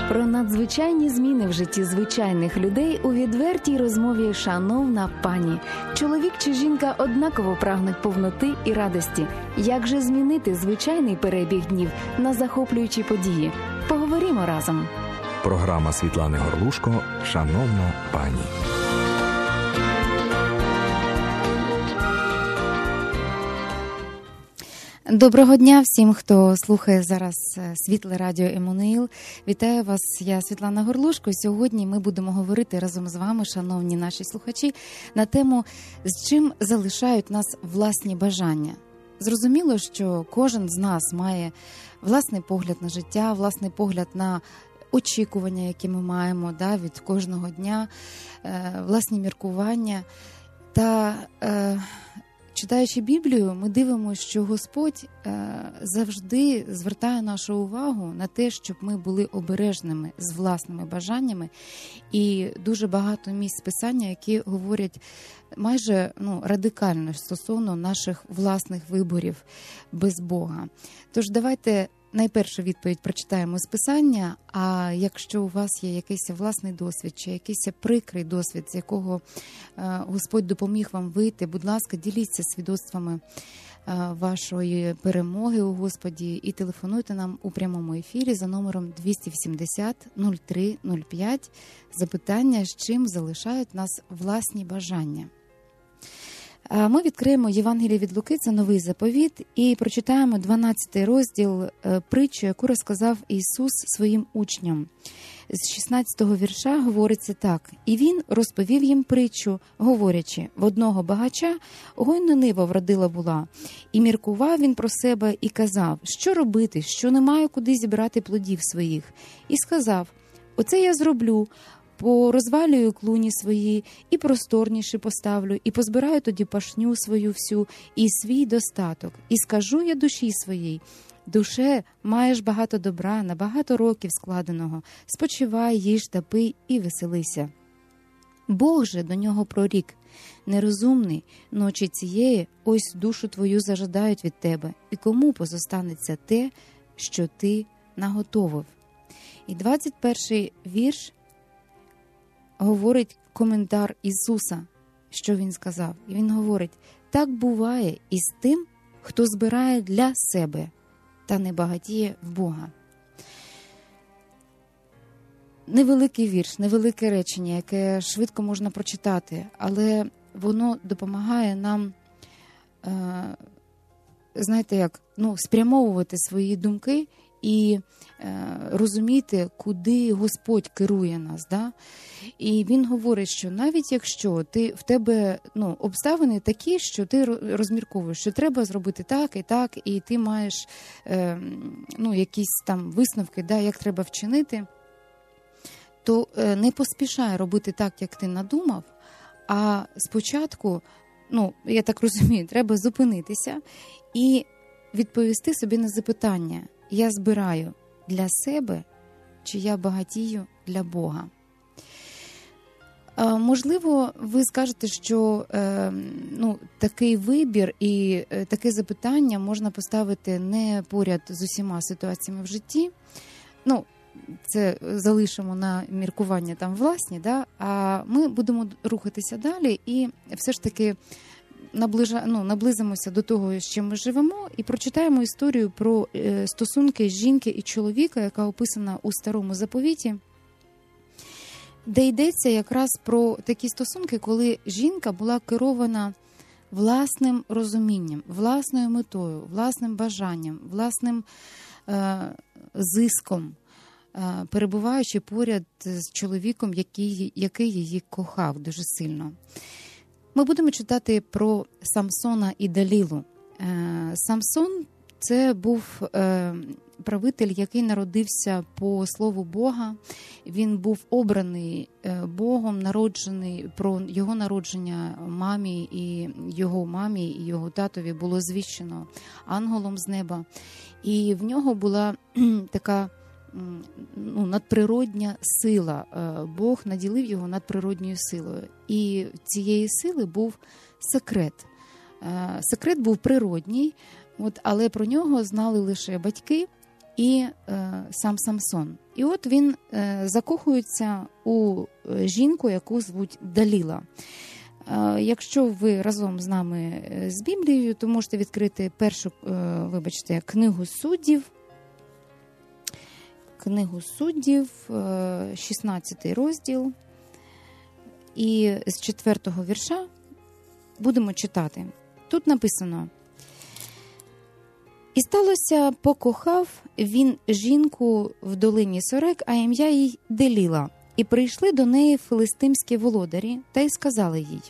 Про надзвичайні зміни в житті звичайних людей у відвертій розмові «Шановна пані». Чоловік чи жінка однаково прагнуть повноти і радості. Як же змінити звичайний перебіг днів на захоплюючі події? Поговоримо разом. Програма Світлани Горлушко «Шановна пані». Доброго дня всім, хто слухає зараз Світле Радіо Еммануїл. Вітаю вас, я Світлана Горлушко. Сьогодні ми будемо говорити разом з вами, шановні наші слухачі, на тему «З чим залишають нас власні бажання?». Зрозуміло, що кожен з нас має власний погляд на життя, власний погляд на очікування, які ми маємо від кожного дня, власні міркування. Та читаючи Біблію, ми дивимося, що Господь завжди звертає нашу увагу на те, щоб ми були обережними з власними бажаннями. І дуже багато місць Писання, які говорять майже радикально стосовно наших власних виборів без Бога. Тож давайте найпершу відповідь прочитаємо з Писання, а якщо у вас є якийсь власний досвід чи якийсь прикрий досвід, з якого Господь допоміг вам вийти, будь ласка, діліться свідоцтвами вашої перемоги у Господі і телефонуйте нам у прямому ефірі за номером 280 03 05. Запитання, з чим залишають нас власні бажання. Ми відкриємо Євангеліє від Луки, це Новий Заповіт, і прочитаємо 12 розділ притчу, яку розказав Ісус своїм учням. З 16-го вірша говориться так. «І він розповів їм притчу, говорячи, в одного багача гойна нива вродила була. І міркував він про себе і казав, що робити, що немає куди зібрати плодів своїх. І сказав, оце я зроблю, порозвалюю клуні свої, і просторніше поставлю, і позбираю тоді пашню свою всю, і свій достаток. І скажу я душі своїй, душе, маєш багато добра, на багато років складеного, спочивай, їж та пий і веселися. Бог же до нього прорік, нерозумний, ночі цієї ось душу твою зажадають від тебе, і кому позостанеться те, що ти наготовив». І 21-й вірш говорить коментар Ісуса, що Він сказав. І Він говорить, так буває і з тим, хто збирає для себе та не багатіє в Бога. Невеликий вірш, невелике речення, яке швидко можна прочитати, але воно допомагає нам, спрямовувати свої думки і розуміти, куди Господь керує нас. І Він говорить, що навіть якщо в тебе обставини такі, що ти розмірковуєш, що треба зробити так, і ти маєш якісь там висновки, як треба вчинити, то не поспішай робити так, як ти надумав, а спочатку, я так розумію, треба зупинитися і відповісти собі на запитання, я збираю для себе, чи я багатію для Бога? Можливо, ви скажете, що такий вибір і таке запитання можна поставити не поряд з усіма ситуаціями в житті. Це залишимо на міркування там власні, а ми будемо рухатися далі і все ж таки наблизимося до того, з чим ми живемо, і прочитаємо історію про стосунки жінки і чоловіка, яка описана у Старому Заповіті, де йдеться якраз про такі стосунки, коли жінка була керована власним розумінням, власною метою, власним бажанням, власним зиском, перебуваючи поряд з чоловіком, який її кохав дуже сильно. Ми будемо читати про Самсона і Далілу. Самсон – це був правитель, який народився по слову Бога. Він був обраний Богом, народжений, про його народження мамі і його татові було звіщено ангелом з неба. І в нього була така надприродня сила. Бог наділив його надприродньою силою. І цієї сили був секрет. Секрет був природній, але про нього знали лише батьки і сам Самсон. І от він закохується у жінку, яку звуть Даліла. Якщо ви разом з нами з Біблією, то можете відкрити книгу Суддів. Книгу Суддів, 16 розділ. І з 4-го вірша будемо читати. Тут написано: «І сталося, покохав він жінку в долині Сорек, а ім'я їй Деліла. І прийшли до неї филистимські володарі, та й сказали їй: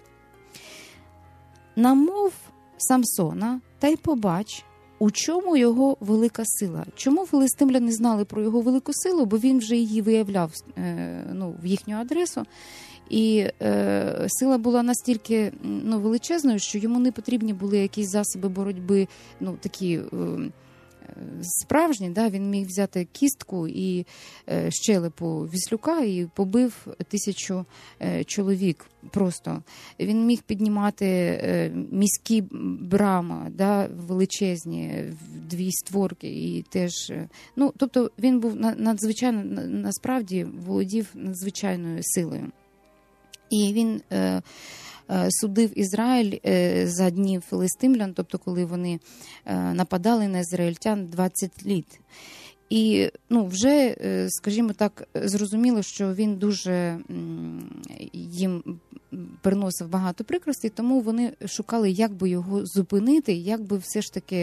намов Самсона, та й побач, у чому його велика сила». Чому филистимляни знали про його велику силу? Бо він вже її виявляв в їхню адресу. І сила була настільки величезною, що йому не потрібні були якісь засоби боротьби, такі справжні. Да? Він міг взяти кістку і щелепу віслюка і побив 1000 чоловік просто. Він міг піднімати міські брами, да, величезні, 2 створки. І теж, тобто він був надзвичайно, насправді, володів надзвичайною силою. І він судив Ізраїль за днів филистимлян, тобто коли вони нападали на ізраїльтян 20 літ. І вже, скажімо так, зрозуміло, що він дуже їм приносив багато прикростей, тому вони шукали, як би його зупинити, як би все ж таки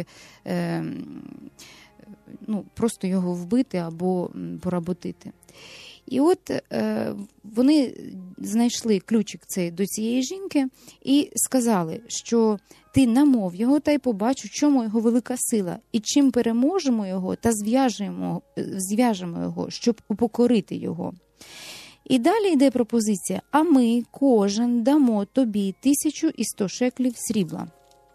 просто його вбити або поработити. І от вони знайшли ключик цей до цієї жінки і сказали, що ти намов його, та й побач, у чому його велика сила, і чим переможемо його та зв'яжемо його, щоб упокорити його. І далі йде пропозиція: а ми кожен дамо тобі 1100 шеклів срібла.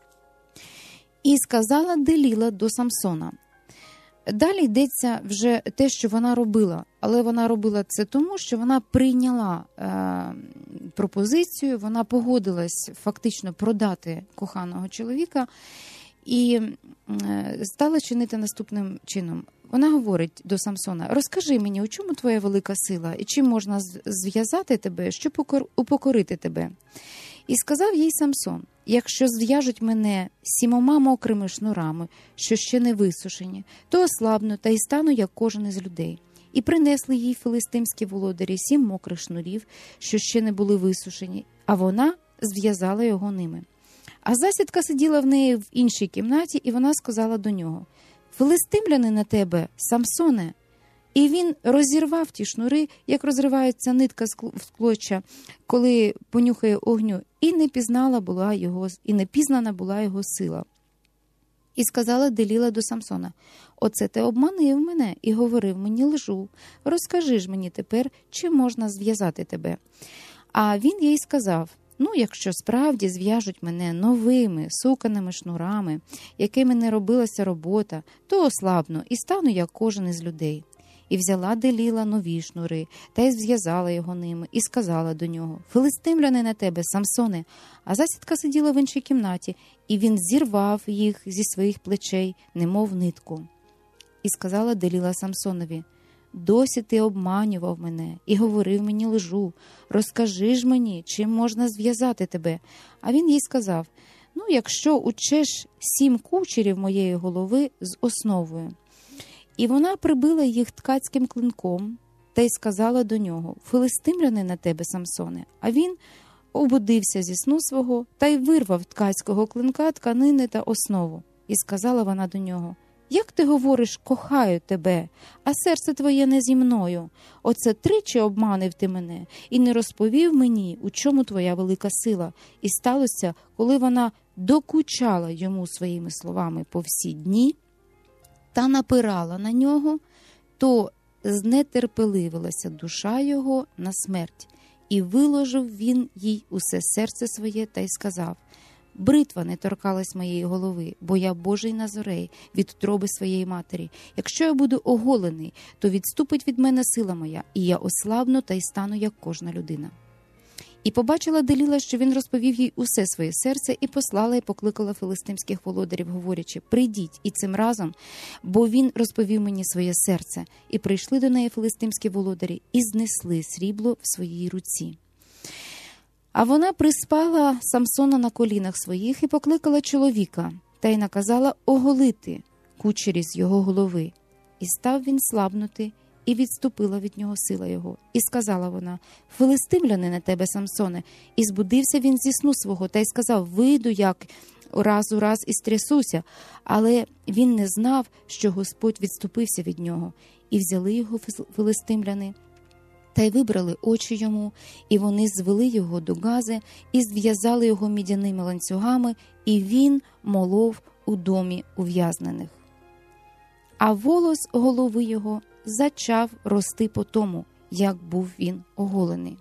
І сказала Деліла до Самсона. Далі йдеться вже те, що вона робила. Але вона робила це тому, що вона прийняла пропозицію, вона погодилась фактично продати коханого чоловіка і стала чинити наступним чином. Вона говорить до Самсона: розкажи мені, у чому твоя велика сила, і чим можна зв'язати тебе, щоб упокорити тебе? І сказав їй Самсон: якщо зв'яжуть мене 7 мокрими шнурами, що ще не висушені, то ослабну та й стану, як кожен із людей. І принесли їй филистимські володарі 7 мокрих шнурів, що ще не були висушені, а вона зв'язала його ними. А засідка сиділа в неї в іншій кімнаті, і вона сказала до нього: филистимляни на тебе, Самсоне. І він розірвав ті шнури, як розривається нитка з клоча, коли понюхає огню, і не пізнана була його сила. І сказала Деліла до Самсона: оце ти обманив мене і говорив мені лжу. Розкажи ж мені тепер, чи можна зв'язати тебе. А він їй сказав: якщо справді зв'яжуть мене новими суканими шнурами, якими не робилася робота, то ослабну і стану, як кожен із людей. І взяла Деліла нові шнури, та й зв'язала його ними, і сказала до нього: филистимляни на тебе, Самсоне. А засідка сиділа в іншій кімнаті, і він зірвав їх зі своїх плечей, немов нитку. І сказала Деліла Самсонові: досі ти обманював мене і говорив мені лжу. Розкажи ж мені, чим можна зв'язати тебе. А він їй сказав: якщо учеш 7 кучерів моєї голови з основою. І вона прибила їх ткацьким клинком, та й сказала до нього: филистимляни на тебе, Самсоне. А він обудився зі сну свого, та й вирвав ткацького клинка, тканини та основу. І сказала вона до нього: як ти говориш, кохаю тебе, а серце твоє не зі мною? Оце 3 обманив ти мене, і не розповів мені, у чому твоя велика сила. І сталося, коли вона докучала йому своїми словами по всі дні, та напирала на нього, то знетерпеливилася душа його на смерть. І виложив він їй усе серце своє та й сказав: бритва не торкалась моєї голови, бо я Божий Назорей від утроби своєї матері. Якщо я буду оголений, то відступить від мене сила моя, і я ослабну та й стану, як кожна людина. І побачила Деліла, що він розповів їй усе своє серце, і послала і покликала филистимських володарів, говорячи: «Прийдіть і цим разом, бо він розповів мені своє серце». І прийшли до неї филистимські володарі і знесли срібло в своїй руці. А вона приспала Самсона на колінах своїх і покликала чоловіка, та й наказала оголити кучері з його голови. І став він слабнути, і відступила від нього сила його. І сказала вона: «Филистимляни на тебе, Самсоне». І збудився він зі сну свого, та й сказав: «Вийду, як раз у раз і стрясуся». Але він не знав, що Господь відступився від нього. І взяли його филистимляни, та й вибрали очі йому, і вони звели його до Гази, і зв'язали його мідяними ланцюгами, і він молов у домі ув'язнених. А волос голови його зачав рости по тому, як був він оголений.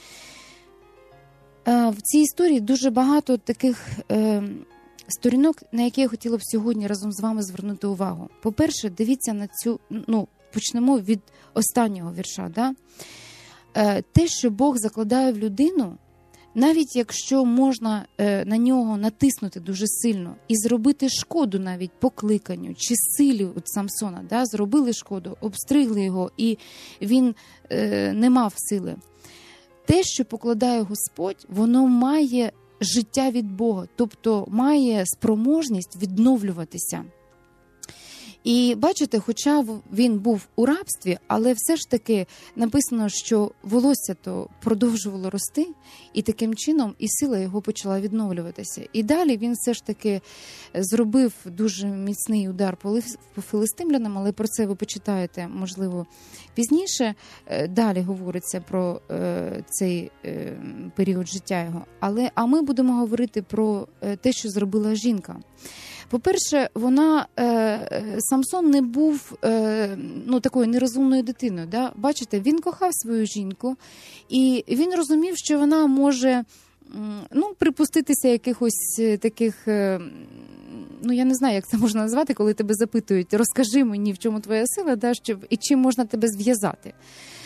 В цій історії дуже багато таких сторінок, на які я хотіла б сьогодні разом з вами звернути увагу. По-перше, дивіться на цю, почнемо від останнього вірша. Да? Те, що Бог закладає в людину, навіть якщо можна на нього натиснути дуже сильно і зробити шкоду навіть покликанню чи силі от Самсона, да? Зробили шкоду, обстригли його, і він не мав сили. Те, що покладає Господь, воно має життя від Бога, тобто має спроможність відновлюватися. І бачите, хоча він був у рабстві, але все ж таки написано, що волосся то продовжувало рости, і таким чином і сила його почала відновлюватися. І далі він все ж таки зробив дуже міцний удар по филистимлянам, але про це ви почитаєте, можливо, пізніше. Далі говориться про цей період життя його. А ми будемо говорити про те, що зробила жінка. По-перше, Самсон не був такою нерозумною дитиною. Да? Бачите, він кохав свою жінку, і він розумів, що вона може припуститися якихось таких, я не знаю, як це можна назвати, коли тебе запитують: розкажи мені, в чому твоя сила, да, і чим можна тебе зв'язати.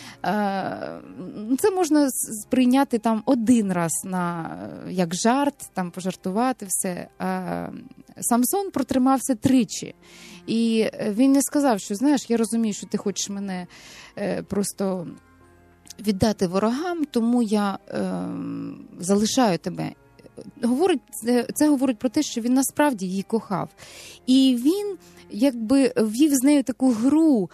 Це можна сприйняти там один раз як жарт, там пожартувати все. Самсон протримався тричі. І він не сказав, що, знаєш, я розумію, що ти хочеш мене просто віддати ворогам, тому я залишаю тебе. Це говорить про те, що він насправді її кохав. І він якби ввів з нею таку гру,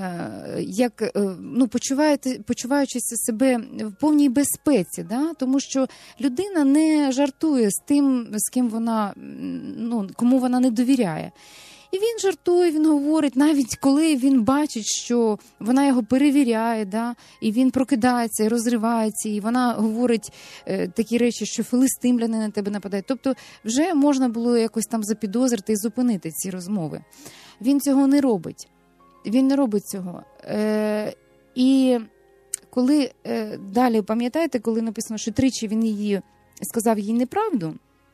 почуваючи себе в повній безпеці, да? Тому що людина не жартує з тим, з ким вона, кому вона не довіряє. І він жартує, він говорить, навіть коли він бачить, що вона його перевіряє, да? І він прокидається і розривається, і вона говорить такі речі, що филистимляни на тебе нападають. Тобто вже можна було якось там запідозрити і зупинити ці розмови. Він цього не робить. Він не робить цього. І коли далі, пам'ятаєте, коли написано, що тричі він сказав їй неправду,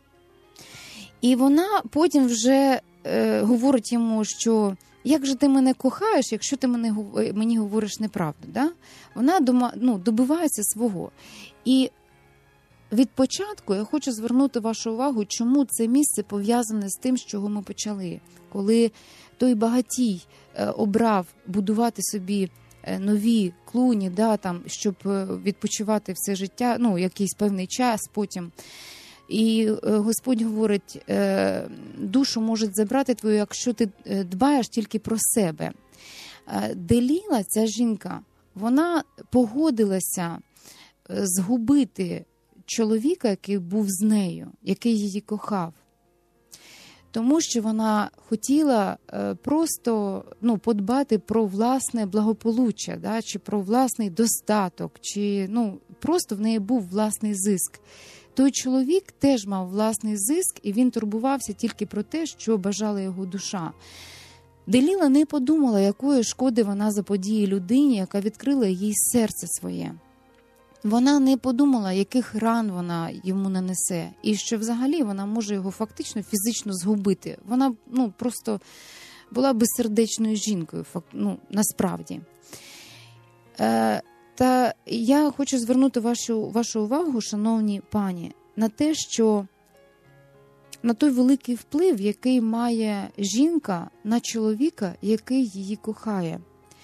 і вона потім вже говорить йому, що як же ти мене кохаєш, якщо ти мені говориш неправду. Да? Вона добивається свого. І від початку я хочу звернути вашу увагу, чому це місце пов'язане з тим, з чого ми почали. Коли той багатій обрав будувати собі нові клуні, да, там, щоб відпочивати все життя, якийсь певний час потім. І Господь говорить: душу можуть забрати твою, якщо ти дбаєш тільки про себе. Деліла, ця жінка, вона погодилася згубити чоловіка, який був з нею, який її кохав. Тому що вона хотіла просто подбати про власне благополуччя, да, чи про власний достаток, чи просто в неї був власний зиск. Той чоловік теж мав власний зиск, і він турбувався тільки про те, що бажала його душа. Деліла не подумала, якої шкоди вона заподіє людині, яка відкрила їй серце своє. Вона не подумала, яких ран вона йому нанесе, і що взагалі вона може його фактично фізично згубити. Вона просто була безсердечною жінкою, насправді. Та я хочу звернути вашу увагу, шановні пані, на те, що на той великий вплив, який має жінка на чоловіка, який її кохає.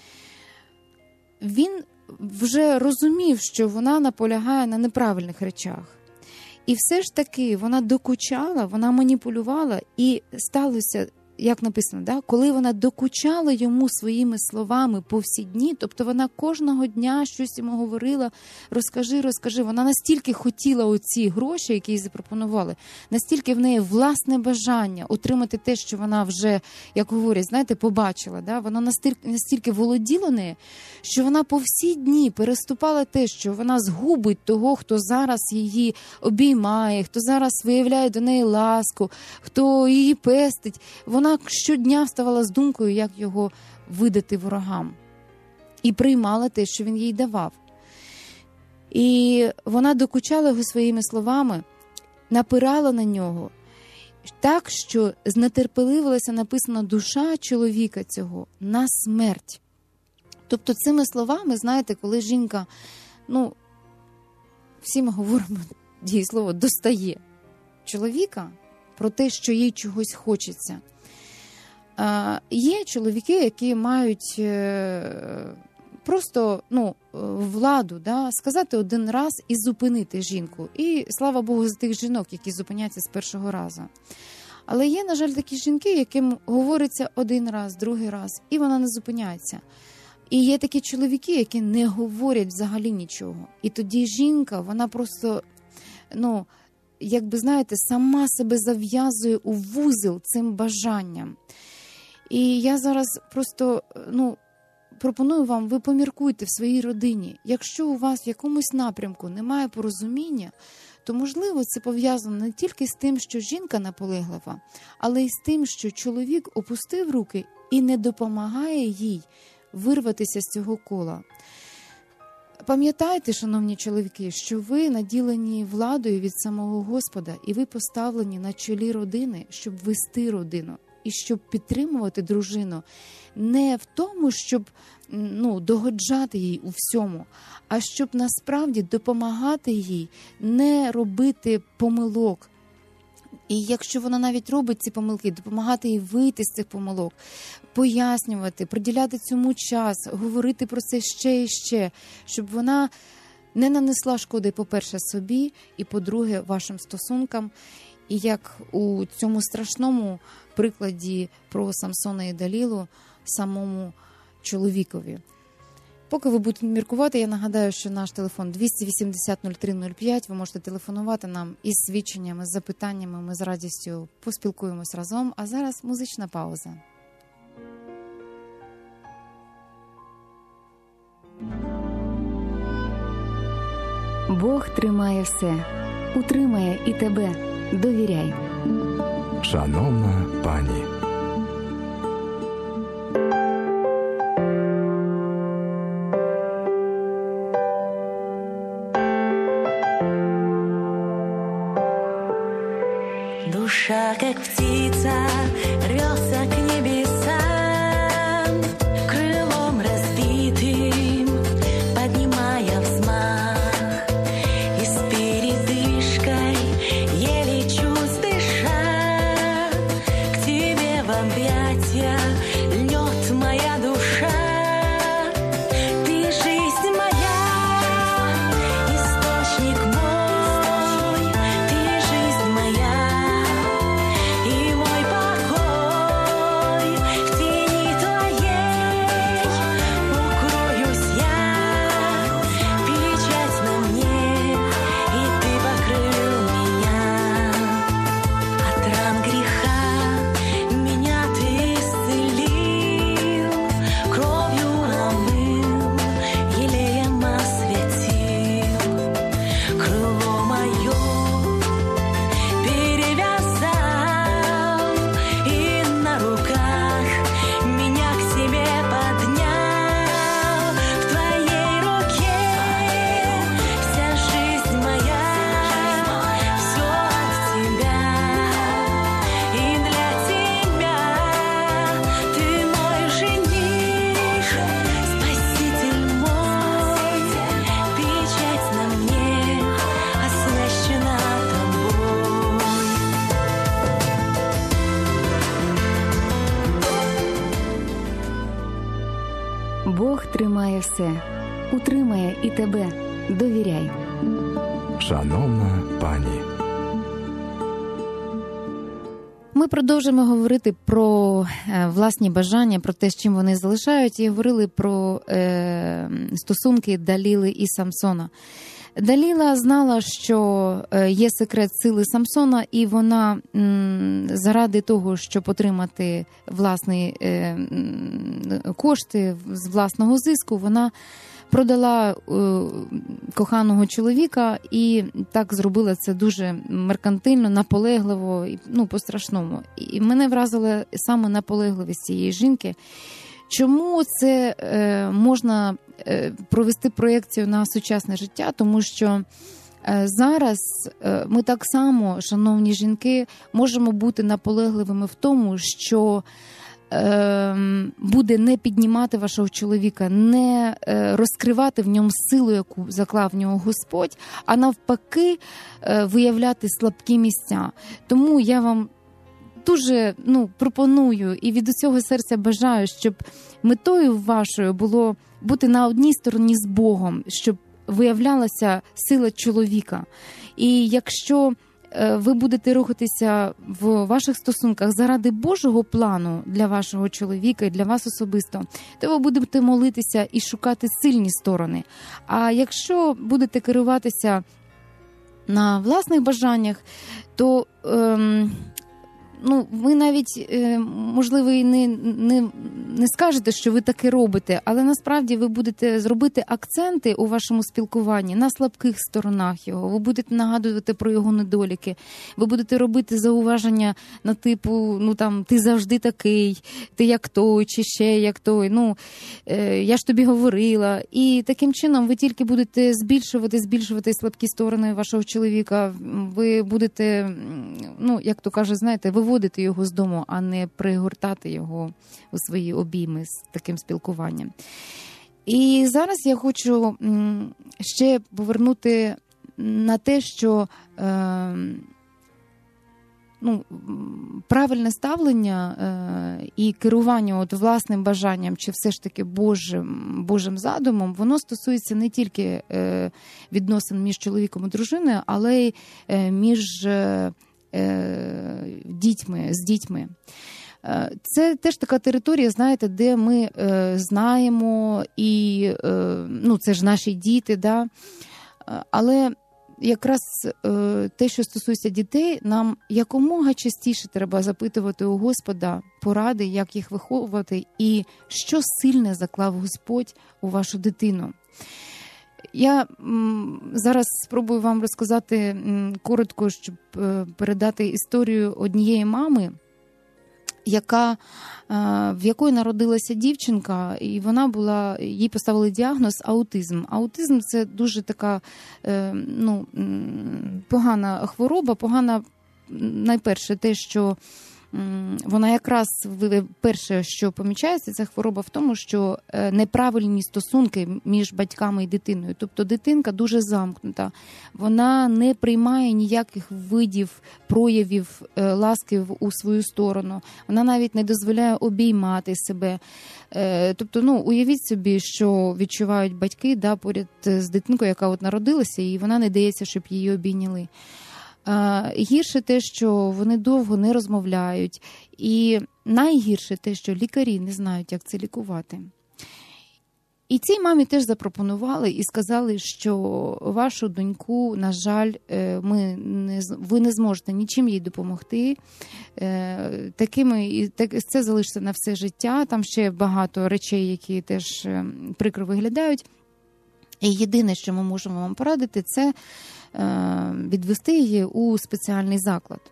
Він вже розумів, що вона наполягає на неправильних речах. І все ж таки вона докучала, вона маніпулювала, і сталося, як написано, да? Коли вона докучала йому своїми словами по всі дні, тобто вона кожного дня щось йому говорила, розкажи. Вона настільки хотіла оці гроші, які їй запропонували, настільки в неї власне бажання отримати те, що вона вже, як говорять, знаєте, побачила. Да? Вона настільки володіла нею, що вона по всі дні переступала те, що вона згубить того, хто зараз її обіймає, хто зараз виявляє до неї ласку, хто її пестить. Вона щодня вставала з думкою, як його видати ворогам. І приймала те, що він їй давав. І вона докучала його своїми словами, напирала на нього. Так, що знетерпеливилася, написано, душа чоловіка цього на смерть. Тобто цими словами, знаєте, коли жінка, всі ми говоримо, дієслово, достає чоловіка про те, що їй чогось хочеться. Є чоловіки, які мають просто владу, да, сказати один раз і зупинити жінку. І слава Богу за тих жінок, які зупиняються з першого разу. Але є, на жаль, такі жінки, яким говориться один раз, другий раз, і вона не зупиняється. І є такі чоловіки, які не говорять взагалі нічого. І тоді жінка, вона просто, знаєте, сама себе зав'язує у вузол цим бажанням. І я зараз просто, пропоную вам, ви поміркуйте в своїй родині. Якщо у вас в якомусь напрямку немає порозуміння, то, можливо, це пов'язано не тільки з тим, що жінка наполеглива, але й з тим, що чоловік опустив руки і не допомагає їй вирватися з цього кола. Пам'ятайте, шановні чоловіки, що ви наділені владою від самого Господа, і ви поставлені на чолі родини, щоб вести родину. І щоб підтримувати дружину не в тому, щоб догоджати їй у всьому, а щоб насправді допомагати їй не робити помилок. І якщо вона навіть робить ці помилки, допомагати їй вийти з цих помилок, пояснювати, приділяти цьому час, говорити про це ще і ще, щоб вона не нанесла шкоди, по-перше, собі, і, по-друге, вашим стосункам. І як у цьому страшному прикладі про Самсона і Далілу самому чоловікові. Поки ви будете міркувати, я нагадаю, що наш телефон 280-03-05. Ви можете телефонувати нам із свідченнями, з запитаннями. Ми з радістю поспілкуємось разом. А зараз музична пауза. Бог тримає все, утримає і тебе. Довіряй. Шановна пані. Душа, как птица, рвется к небесам, крылом разбитым, поднимая взмах, и с передышкой, еле чувств дыша, к тебе Бог тримає все, утримає і тебе. Довіряй. Шановна пані. Ми продовжуємо говорити про власні бажання, про те, з чим вони залишають, і говорили про стосунки Даліли і Самсона. Даліла знала, що є секрет сили Самсона, і вона заради того, щоб отримати власні кошти з власного зиску, вона продала коханого чоловіка і так зробила це дуже меркантильно, наполегливо, по-страшному. І мене вразила саме наполегливість цієї жінки. Чому це можна провести проєкцію на сучасне життя? Тому що зараз ми так само, шановні жінки, можемо бути наполегливими в тому, що буде не піднімати вашого чоловіка, не розкривати в ньому силу, яку заклав в нього Господь, а навпаки виявляти слабкі місця. Тому я вам дуже пропоную і від усього серця бажаю, щоб метою вашою було бути на одній стороні з Богом, щоб виявлялася сила чоловіка. І якщо ви будете рухатися в ваших стосунках заради Божого плану для вашого чоловіка і для вас особисто, то ви будете молитися і шукати сильні сторони. А якщо будете керуватися на власних бажаннях, то ви навіть, можливо, і не скажете, що ви таке робите, але насправді ви будете зробити акценти у вашому спілкуванні на слабких сторонах його, ви будете нагадувати про його недоліки, ви будете робити зауваження на типу, ти завжди такий, ти як той, чи ще як той, я ж тобі говорила. І таким чином ви тільки будете збільшувати слабкі сторони вашого чоловіка, ви будете, як то каже, знаєте, виводити його з дому, а не пригортати його у свої обійми з таким спілкуванням. І зараз я хочу ще повернути на те, що правильне ставлення і керування власним бажанням, чи все ж таки Божим задумом, воно стосується не тільки відносин між чоловіком і дружиною, але й між з дітьми. Це теж така територія, знаєте, де ми знаємо, і це ж наші діти, да? Але якраз те, що стосується дітей, нам якомога частіше треба запитувати у Господа поради, як їх виховувати, і що сильне заклав Господь у вашу дитину. Я зараз спробую вам розказати коротко, щоб передати історію однієї мами, в якої народилася дівчинка, і їй поставили діагноз аутизм. Аутизм – це дуже така погана хвороба, погана найперше те, що вона якраз перше, що помічається, це хвороба в тому, що неправильні стосунки між батьками і дитиною. Тобто дитинка дуже замкнута, вона не приймає ніяких видів, проявів ласки у свою сторону, вона навіть не дозволяє обіймати себе. Тобто, уявіть собі, що відчувають батьки поряд з дитинкою, яка народилася, і вона не дається, щоб її обійняли. Гірше те, що вони довго не розмовляють, і найгірше те, що лікарі не знають, як це лікувати. І цій мамі теж запропонували і сказали, що вашу доньку, на жаль, ви не зможете нічим їй допомогти. Це залишиться на все життя, там ще багато речей, які теж прикро виглядають. І єдине, що ми можемо вам порадити, це відвести її у спеціальний заклад.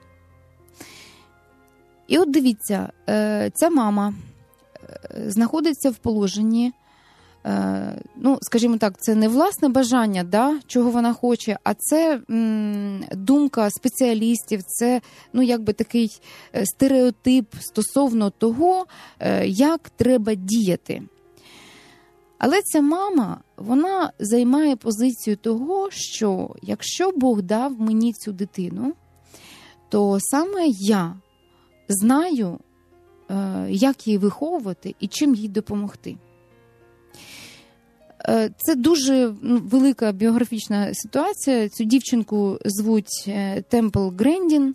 І от дивіться, ця мама знаходиться в положенні, скажімо так, це не власне бажання, чого вона хоче, а це думка спеціалістів, це такий стереотип стосовно того, як треба діяти. Але ця мама, вона займає позицію того, що якщо Бог дав мені цю дитину, то саме я знаю, як її виховувати і чим їй допомогти. Це дуже велика біографічна ситуація. Цю дівчинку звуть Темпл Грендін.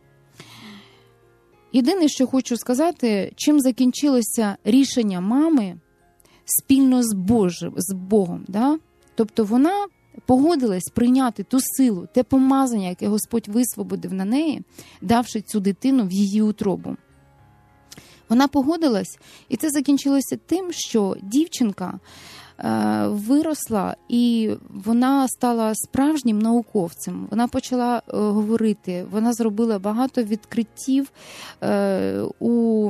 Єдине, що хочу сказати, чим закінчилося рішення мами спільно з Богом. Да? Тобто вона погодилась прийняти ту силу, те помазання, яке Господь висвободив на неї, давши цю дитину в її утробу. Вона погодилась, і це закінчилося тим, що дівчинка виросла, і вона стала справжнім науковцем. Вона почала говорити, вона зробила багато відкриттів у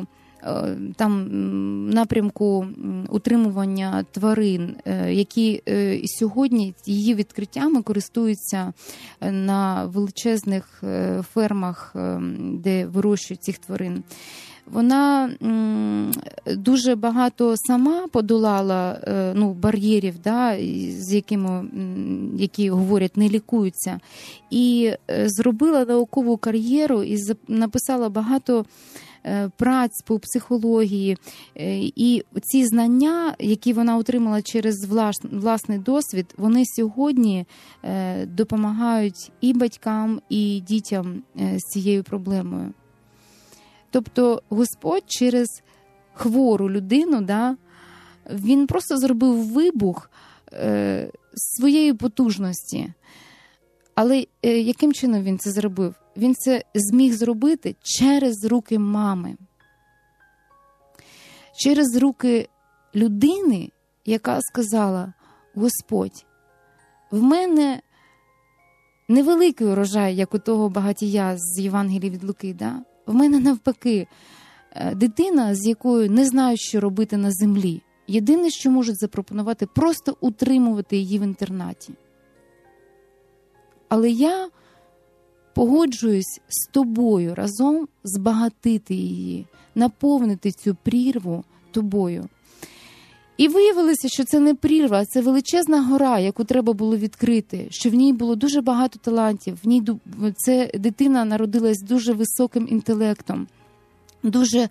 напрямку утримування тварин, які сьогодні її відкриттями користуються на величезних фермах, де вирощують цих тварин. Вона дуже багато сама подолала бар'єрів, да, з які говорять, не лікуються, і зробила наукову кар'єру і написала багато праць по психології. І ці знання, які вона отримала через власний досвід, вони сьогодні допомагають і батькам, і дітям з цією проблемою. Тобто Господь через хвору людину, да, він просто зробив вибух своєї потужності. Але яким чином він це зробив? Він це зміг зробити через руки мами. Через руки людини, яка сказала: Господь, в мене невеликий урожай, як у того багатія з Євангелії від Луки, да? В мене навпаки дитина, з якою не знають, що робити на землі. Єдине, що можуть запропонувати, просто утримувати її в інтернаті. Але я погоджуюсь з тобою разом збагатити її, наповнити цю прірву тобою. І виявилося, що це не прірва, а це величезна гора, яку треба було відкрити, що в ній було дуже багато талантів, ця дитина народилась з дуже високим інтелектом, дуже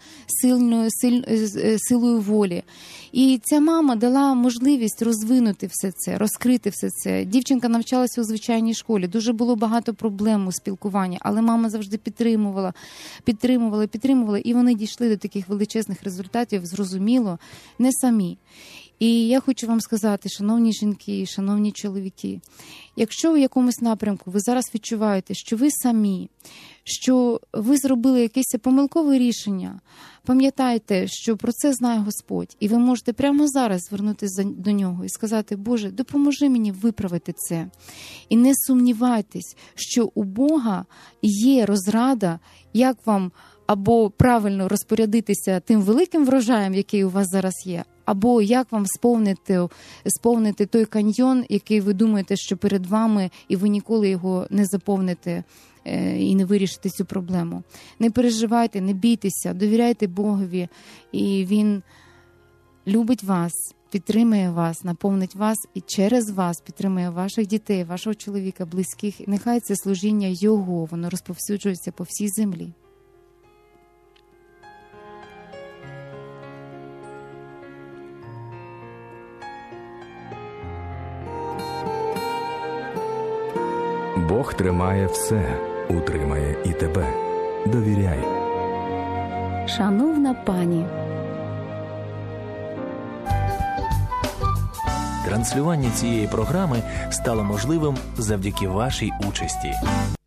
силою волі. І ця мама дала можливість розвинути все це, розкрити все це. Дівчинка навчалася у звичайній школі, дуже було багато проблем у спілкуванні, але мама завжди підтримувала, і вони дійшли до таких величезних результатів, зрозуміло, не самі. І я хочу вам сказати, шановні жінки, шановні чоловіки, якщо в якомусь напрямку ви зараз відчуваєте, що ви самі, що ви зробили якесь помилкове рішення, пам'ятайте, що про це знає Господь. І ви можете прямо зараз звернутися до нього і сказати: Боже, допоможи мені виправити це. І не сумнівайтесь, що у Бога є розрада, як вам або правильно розпорядитися тим великим врожаєм, який у вас зараз є, або як вам сповнити той каньйон, який ви думаєте, що перед вами, і ви ніколи його не заповните і не вирішите цю проблему. Не переживайте, не бійтеся, довіряйте Богові, і Він любить вас, підтримує вас, наповнить вас і через вас підтримує ваших дітей, вашого чоловіка, близьких. І нехай це служіння Його, воно розповсюджується по всій землі. Бог тримає все, утримає і тебе. Довіряй. Шановна пані. Транслювання цієї програми стало можливим завдяки вашій участі.